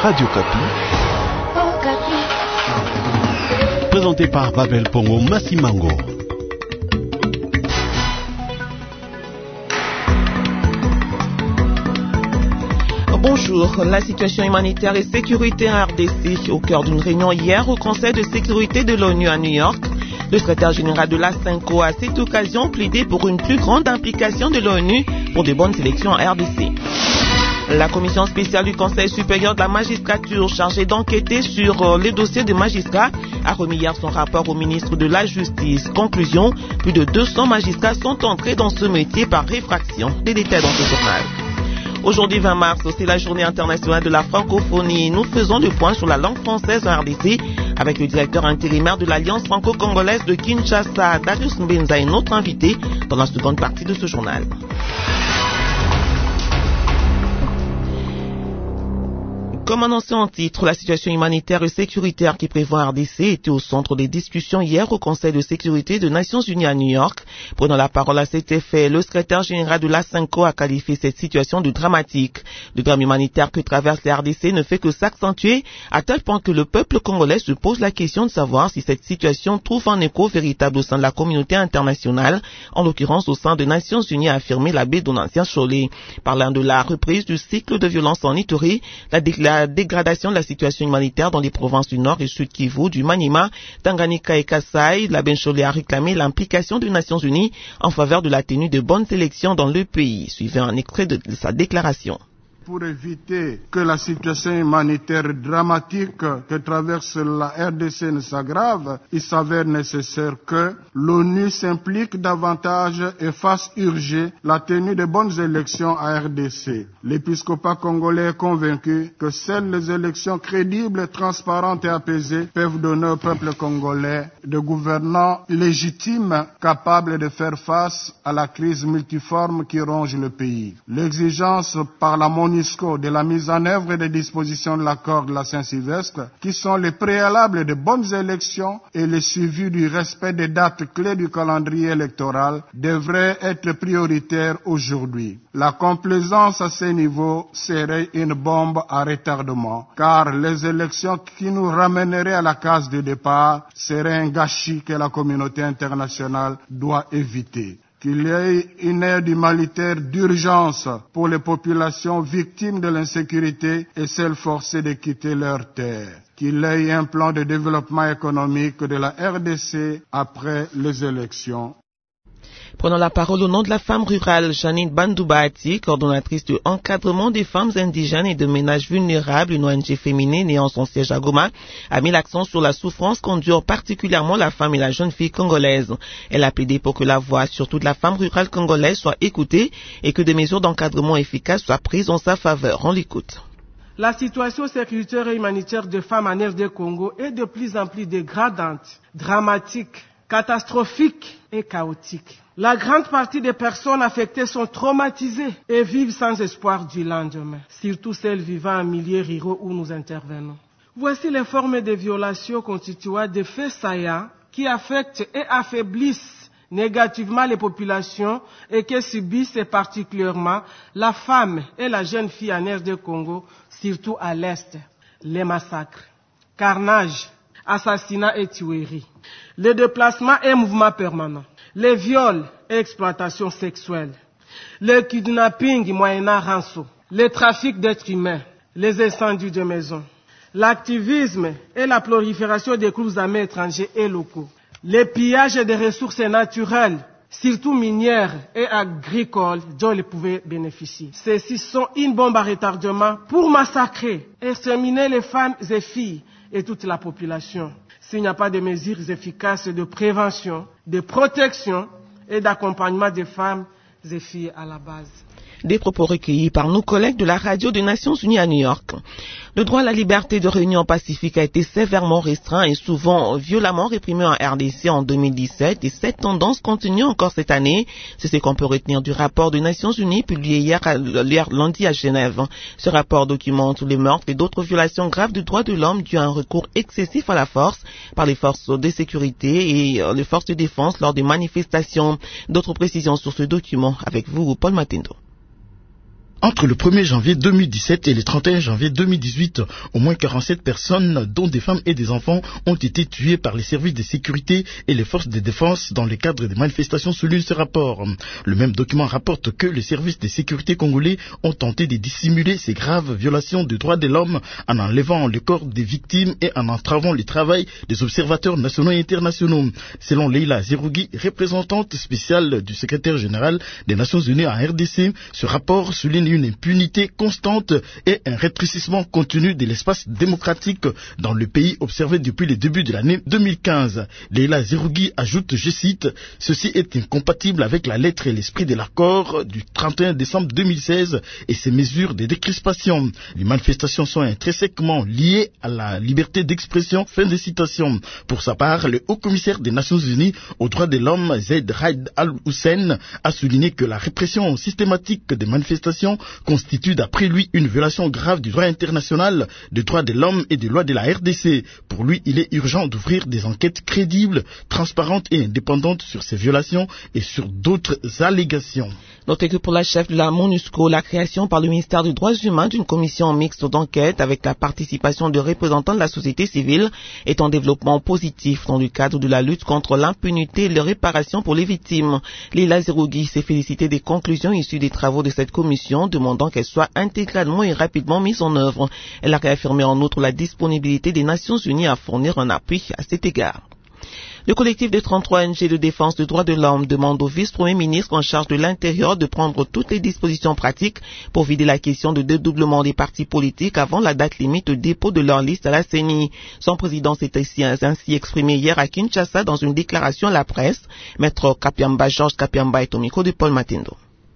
Radio Kapi. Présenté par Babel Pongo Massimango. Bonjour. La situation humanitaire et sécuritaire en RDC au cœur d'une réunion hier au Conseil de sécurité de l'ONU à New York. Le secrétaire général de l'ASENCO a à cette occasion plaidé pour une plus grande implication de l'ONU pour de bonnes élections en RDC. La commission spéciale du Conseil supérieur de la magistrature chargée d'enquêter sur les dossiers des magistrats a remis hier son rapport au ministre de la Justice. Conclusion, plus de 200 magistrats sont entrés dans ce métier par réfraction. Des détails dans ce journal. Aujourd'hui 20 mars, c'est la journée internationale de la francophonie. Nous faisons le point sur la langue française en RDC avec le directeur intérimaire de l'Alliance franco-congolaise de Kinshasa, Darius Mbenza, est notre invité dans la seconde partie de ce journal. Comme annoncé en titre, la situation humanitaire et sécuritaire qui prévaut en RDC était au centre des discussions hier au Conseil de sécurité des Nations Unies à New York. Prenant la parole à cet effet, le secrétaire général de l'ASENCO a qualifié cette situation de dramatique. Le drame humanitaire que traverse la RDC ne fait que s'accentuer à tel point que le peuple congolais se pose la question de savoir si cette situation trouve un écho véritable au sein de la communauté internationale, en l'occurrence au sein des Nations Unies, a affirmé l'abbé Donatien Chollet. Parlant de la reprise du cycle de violence en Ituri, la dégradation de la situation humanitaire dans les provinces du Nord et Sud Kivu, du Maniema, Tanganyika et Kasai, l'abbé Chollet a réclamé l'implication des Nations Unies en faveur de la tenue de bonnes élections dans le pays. Suivez un extrait de sa déclaration. Pour éviter que la situation humanitaire dramatique que traverse la RDC ne s'aggrave, il s'avère nécessaire que l'ONU s'implique davantage et fasse urger la tenue de bonnes élections à RDC. L'épiscopat congolais est convaincu que seules les élections crédibles, transparentes et apaisées peuvent donner au peuple congolais de gouvernants légitimes capables de faire face à la crise multiforme qui ronge le pays. L'exigence par la MONUSCO de la mise en œuvre des dispositions de l'accord de la Saint-Sylvestre, qui sont les préalables de bonnes élections et le suivi du respect des dates clés du calendrier électoral, devrait être prioritaire aujourd'hui. La complaisance à ce niveau serait une bombe à retardement, car les élections qui nous ramèneraient à la case de départ seraient un gâchis que la communauté internationale doit éviter. Qu'il y ait une aide humanitaire d'urgence pour les populations victimes de l'insécurité et celles forcées de quitter leurs terres. Qu'il y ait un plan de développement économique de la RDC après les élections. Prenant la parole au nom de la femme rurale, Janine Bandoubati, coordonnatrice de encadrement des femmes indigènes et de ménages vulnérables, une ONG féminine ayant son siège à Goma, a mis l'accent sur la souffrance qu'endure particulièrement la femme et la jeune fille congolaise. Elle a plaidé pour que la voix, surtout de la femme rurale congolaise, soit écoutée et que des mesures d'encadrement efficaces soient prises en sa faveur. On l'écoute. La situation sécuritaire et humanitaire des femmes en RD Congo est de plus en plus dégradante, dramatique, catastrophique et chaotique. La grande partie des personnes affectées sont traumatisées et vivent sans espoir du lendemain, surtout celles vivant en milieux ruraux où nous intervenons. Voici les formes de violations constituant des faits saillants qui affectent et affaiblissent négativement les populations et qui subissent particulièrement la femme et la jeune fille en RD Congo, surtout à l'Est. Les massacres, carnage, assassinats et tueries, les déplacements et mouvements permanents, les viols et exploitations sexuelles, le kidnapping moyennant rançon, les trafics d'êtres humains, les incendies de maisons, l'activisme et la prolifération des groupes armés étrangers et locaux, les pillages des ressources naturelles, surtout minières et agricoles, dont ils pouvaient bénéficier. Ceux-ci sont une bombe à retardement pour massacrer, exterminer les femmes et filles et toute la population. S'il n'y a pas de mesures efficaces de prévention, de protection et d'accompagnement des femmes et filles à la base. Des propos recueillis par nos collègues de la radio des Nations Unies à New York. Le droit à la liberté de réunion pacifique a été sévèrement restreint et souvent violemment réprimé en RDC en 2017 et cette tendance continue encore cette année. C'est ce qu'on peut retenir du rapport des Nations Unies publié hier lundi à Genève. Ce rapport documente les meurtres et d'autres violations graves des droits de l'homme dues à un recours excessif à la force par les forces de sécurité et les forces de défense lors des manifestations. D'autres précisions sur ce document avec vous, Paul Matendo. Entre le 1er janvier 2017 et le 31 janvier 2018, au moins 47 personnes, dont des femmes et des enfants, ont été tuées par les services de sécurité et les forces de défense dans le cadre des manifestations, souligne ce rapport. Le même document rapporte que les services de sécurité congolais ont tenté de dissimuler ces graves violations des droits de l'homme en enlevant le corps des victimes et en entravant le travail des observateurs nationaux et internationaux. Selon Leila Zerougui, représentante spéciale du secrétaire général des Nations Unies en RDC, ce rapport souligne une impunité constante et un rétrécissement continu de l'espace démocratique dans le pays observé depuis le début de l'année 2015. Leila Zerougui ajoute, je cite, « Ceci est incompatible avec la lettre et l'esprit de l'accord du 31 décembre 2016 et ses mesures de décrispation. Les manifestations sont intrinsèquement liées à la liberté d'expression. » Fin de citation. Pour sa part, le haut-commissaire des Nations Unies aux droits de l'homme, Zeid Raïd Al-Hussein, a souligné que la répression systématique des manifestations constitue d'après lui une violation grave du droit international, des droits de l'homme et des lois de la RDC. Pour lui, il est urgent d'ouvrir des enquêtes crédibles, transparentes et indépendantes sur ces violations et sur d'autres allégations. Notez que pour la chef de la MONUSCO, la création par le ministère des Droits humains d'une commission mixte d'enquête avec la participation de représentants de la société civile est un développement positif dans le cadre de la lutte contre l'impunité et les réparations pour les victimes. Leila Zerougui s'est félicitée des conclusions issues des travaux de cette commission, demandant qu'elle soit intégralement et rapidement mise en œuvre. Elle a réaffirmé en outre la disponibilité des Nations Unies à fournir un appui à cet égard. Le collectif des 33 ONG de défense des droits de l'homme demande au vice-premier ministre en charge de l'Intérieur de prendre toutes les dispositions pratiques pour vider la question de dédoublement des partis politiques avant la date limite de dépôt de leur liste à la CENI. Son président s'est ainsi exprimé hier à Kinshasa dans une déclaration à la presse. Maître Georges Kapiamba est au micro de Paul Matendo.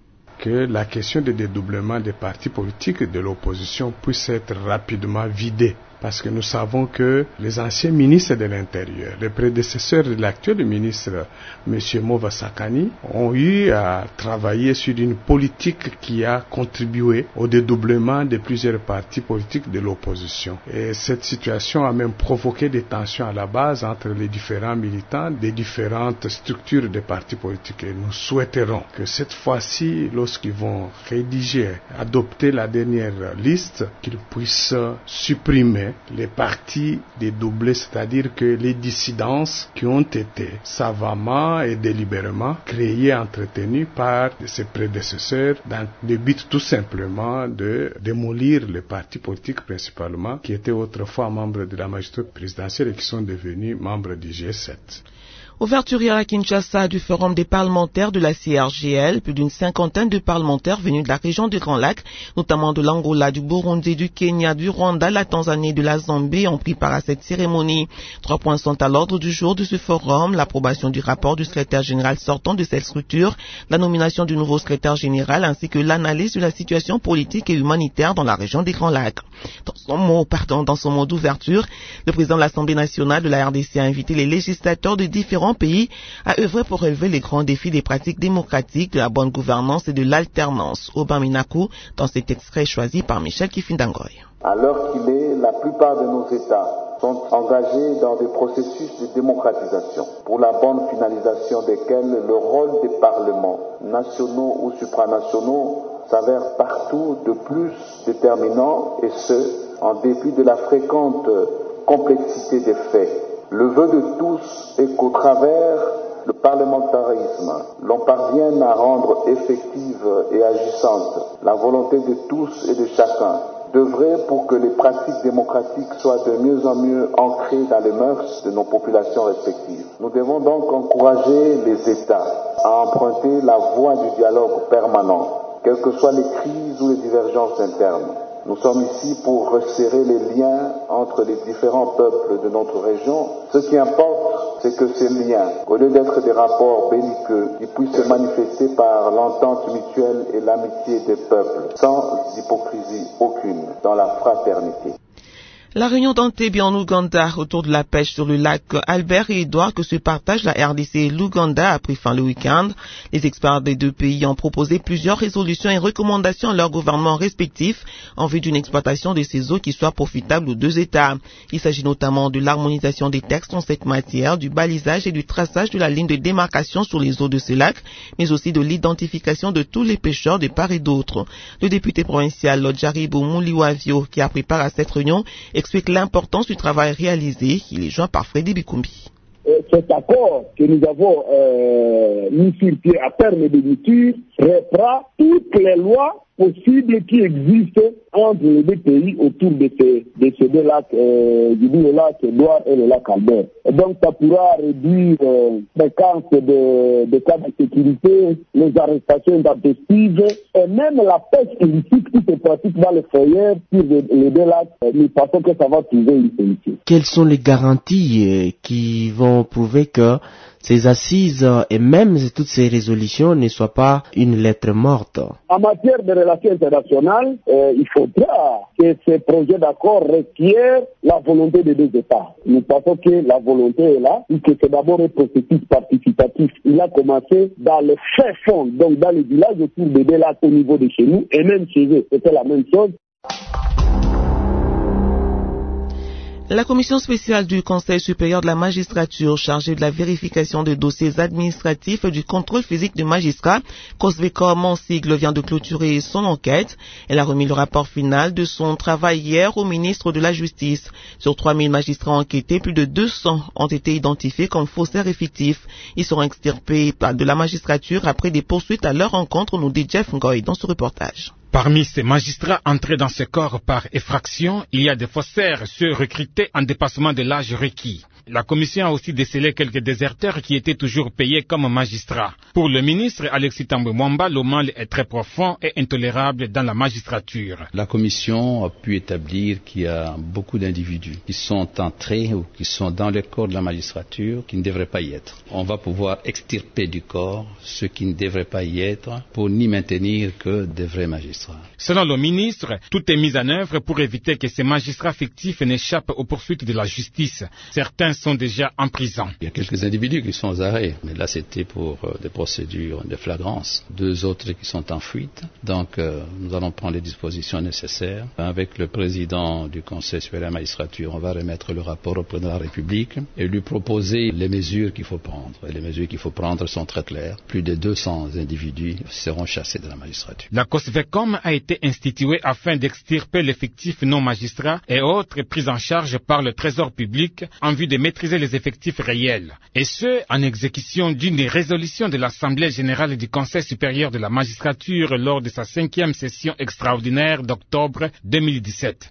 Que la question de dédoublement des partis politiques de l'opposition puisse être rapidement vidée. Parce que nous savons que les anciens ministres de l'Intérieur, les prédécesseurs de l'actuel ministre, M. Mova Sakani, ont eu à travailler sur une politique qui a contribué au dédoublement de plusieurs partis politiques de l'opposition. Et cette situation a même provoqué des tensions à la base entre les différents militants des différentes structures de partis politiques. Et nous souhaiterons que cette fois-ci, lorsqu'ils vont rédiger, adopter la dernière liste, qu'ils puissent supprimer les partis dédoublés, c'est-à-dire que les dissidences qui ont été savamment et délibérément créées et entretenues par ses prédécesseurs dans le but tout simplement de démolir les partis politiques principalement qui étaient autrefois membres de la majorité présidentielle et qui sont devenus membres du G7. Ouverture hier à Kinshasa du forum des parlementaires de la CRGL, plus d'une cinquantaine de parlementaires venus de la région du Grand Lac, notamment de l'Angola, du Burundi, du Kenya, du Rwanda, la Tanzanie et de la Zambie, ont pris part à cette cérémonie. 3 points sont à l'ordre du jour de ce forum: l'approbation du rapport du secrétaire général sortant de cette structure, la nomination du nouveau secrétaire général ainsi que l'analyse de la situation politique et humanitaire dans la région des Grands Lacs. Dans son mot d'ouverture, le président de l'Assemblée nationale de la RDC a invité les législateurs de différents pays à œuvrer pour relever les grands défis des pratiques démocratiques, de la bonne gouvernance et de l'alternance. Obaminaku, dans cet extrait choisi par Michel Kifindangoy. À l'heure qu'il est, la plupart de nos États sont engagés dans des processus de démocratisation, pour la bonne finalisation desquels le rôle des parlements nationaux ou supranationaux s'avère partout de plus déterminant, et ce, en dépit de la fréquente complexité des faits. Le vœu de tous est qu'au travers le parlementarisme, l'on parvienne à rendre effective et agissante la volonté de tous et de chacun, d'œuvrer pour que les pratiques démocratiques soient de mieux en mieux ancrées dans les mœurs de nos populations respectives. Nous devons donc encourager les États à emprunter la voie du dialogue permanent, quelles que soient les crises ou les divergences internes. Nous sommes ici pour resserrer les liens entre les différents peuples de notre région. Ce qui importe, c'est que ces liens, au lieu d'être des rapports belliqueux, ils puissent se manifester par l'entente mutuelle et l'amitié des peuples, sans hypocrisie aucune, dans la fraternité. La réunion d'Entebbe en Ouganda autour de la pêche sur le lac Albert et Édouard que se partagent la RDC et l'Ouganda a pris fin le week-end. Les experts des deux pays ont proposé plusieurs résolutions et recommandations à leurs gouvernements respectifs en vue d'une exploitation de ces eaux qui soit profitable aux deux États. Il s'agit notamment de l'harmonisation des textes en cette matière, du balisage et du traçage de la ligne de démarcation sur les eaux de ce lac, mais aussi de l'identification de tous les pêcheurs de part et d'autre. Le député provincial Lodjaribo Mouliwavio, qui a pris part à cette réunion, explique l'importance du travail réalisé. Il est joint par Freddy Bikumbi. Cet accord que nous avons mis sur pied à terme de lecture reprend toutes les lois possibles qui existent entre les deux pays autour de ces deux lacs, le lac Édouard et le lac Albert. Et donc ça pourra réduire fréquence de cas de sécurité, les arrestations intempestives et même la pêche illicite qui se pratique dans les foyers sur les deux lacs. Nous pensons que ça va trouver une solution. Quelles sont les garanties qui vont prouver que ces assises et même toutes ces résolutions ne soient pas une lettre morte? En matière de relations internationales, il faudra que ces projets d'accord requièrent la volonté des deux États. Nous pensons que la volonté est là et que c'est d'abord un processus participatif. Il a commencé dans le fin fond, donc dans les villages autour des deux lacs au niveau de chez nous et même chez eux. C'était la même chose. La commission spéciale du Conseil supérieur de la magistrature chargée de la vérification des dossiers administratifs et du contrôle physique du magistrat, COSVECOM en sigle, vient de clôturer son enquête. Elle a remis le rapport final de son travail hier au ministre de la Justice. Sur 3000 magistrats enquêtés, plus de 200 ont été identifiés comme faussaires et fictifs. Ils seront extirpés de la magistrature après des poursuites à leur encontre, nous dit Jeff Ngoy dans ce reportage. Parmi ces magistrats entrés dans ce corps par effraction, il y a des faussaires, ceux recrutés en dépassement de l'âge requis. La commission a aussi décelé quelques déserteurs qui étaient toujours payés comme magistrats. Pour le ministre Alexis Tambwe Mwamba, le mal est très profond et intolérable dans la magistrature. La commission a pu établir qu'il y a beaucoup d'individus qui sont entrés ou qui sont dans le corps de la magistrature qui ne devraient pas y être. On va pouvoir extirper du corps ceux qui ne devraient pas y être pour n'y maintenir que de vrais magistrats. Selon le ministre, tout est mis en œuvre pour éviter que ces magistrats fictifs n'échappent aux poursuites de la justice. Certains sont déjà en prison. Il y a quelques individus qui sont aux arrêts, mais là c'était pour des procédures de flagrance. 2 autres qui sont en fuite. Donc nous allons prendre les dispositions nécessaires. Avec le président du Conseil supérieur de la magistrature, on va remettre le rapport au président de la République et lui proposer les mesures qu'il faut prendre. Et les mesures qu'il faut prendre sont très claires. Plus de 200 individus seront chassés de la magistrature. La COSVECOM a été instituée afin d'extirper les fictifs non magistrats et autres pris en charge par le Trésor public en vue de maîtriser les effectifs réels. Et ce, en exécution d'une résolution de l'Assemblée générale du Conseil supérieur de la magistrature lors de sa 5e session extraordinaire d'octobre 2017.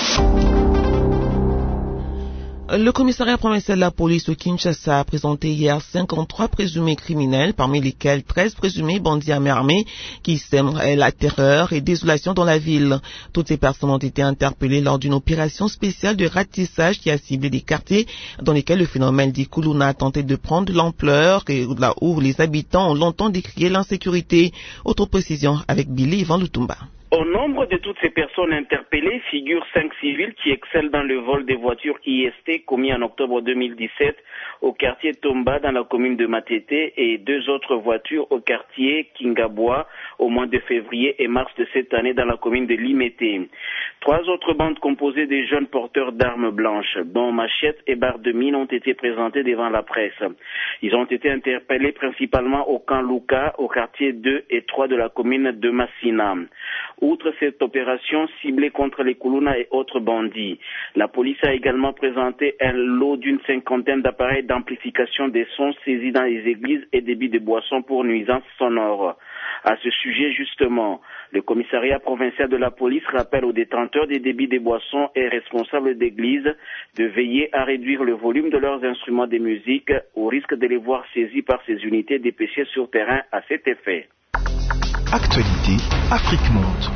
Le commissariat provincial de la police de Kinshasa a présenté hier 53 présumés criminels, parmi lesquels 13 présumés bandits à main armée qui sèmeraient la terreur et désolation dans la ville. Toutes ces personnes ont été interpellées lors d'une opération spéciale de ratissage qui a ciblé des quartiers dans lesquels le phénomène d'Ikuluna a tenté de prendre de l'ampleur et là où les habitants ont longtemps décrié l'insécurité. Autre précision avec Billy Ivan Lutumba. Au nombre de toutes ces personnes interpellées figurent 5 civils qui excellent dans le vol des voitures IST commis en octobre 2017 au quartier Tomba dans la commune de Matete et 2 autres voitures au quartier Kingaboa au mois de février et mars de cette année dans la commune de Limete. 3 autres bandes composées de jeunes porteurs d'armes blanches, dont machettes et barres de mine, ont été présentées devant la presse. Ils ont été interpellés principalement au camp Luka, au quartier 2 et 3 de la commune de Massina. Outre cette opération ciblée contre les Kuluna et autres bandits, la police a également présenté un lot d'une 50aine d'appareils d'amplification des sons saisis dans les églises et débits de boissons pour nuisances sonores. À ce sujet, justement, le commissariat provincial de la police rappelle aux détenteurs des débits des boissons et responsables d'églises de veiller à réduire le volume de leurs instruments de musique au risque de les voir saisis par ces unités dépêchées sur terrain à cet effet. Actualité, Afrique Monde.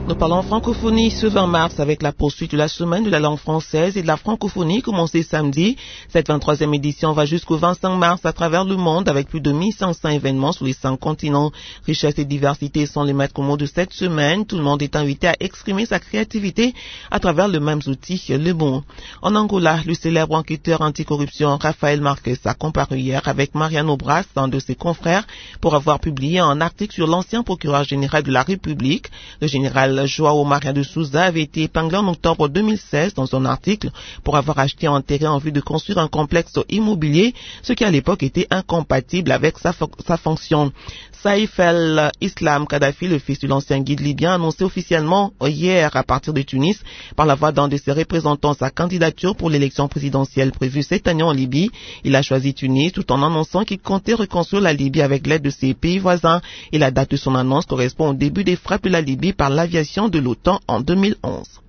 Nous parlons francophonie ce 20 mars avec la poursuite de la semaine de la langue française et de la francophonie commencée samedi. Cette 23e édition va jusqu'au 25 mars à travers le monde avec plus de 1500 événements sur les 5 continents. Richesse et diversité sont les maîtres mots de cette semaine. Tout le monde est invité à exprimer sa créativité à travers le même outil, le bon. En Angola, le célèbre enquêteur anticorruption Rafael Marques a comparu hier avec Mariano Bras, un de ses confrères, pour avoir publié un article sur l'ancien procureur général de la République. Le général João Maria de Souza avait été épinglé en octobre 2016 dans un article pour avoir acheté un terrain en vue de construire un complexe immobilier, ce qui à l'époque était incompatible avec sa fonction. Saïf el-Islam Kadhafi, le fils de l'ancien guide libyen, a annoncé officiellement hier à partir de Tunis, par la voix d'un de ses représentants, sa candidature pour l'élection présidentielle prévue cette année en Libye. Il a choisi Tunis tout en annonçant qu'il comptait reconstruire la Libye avec l'aide de ses pays voisins. Et la date de son annonce correspond au début des frappes de la Libye par l'aviation de l'OTAN en 2011.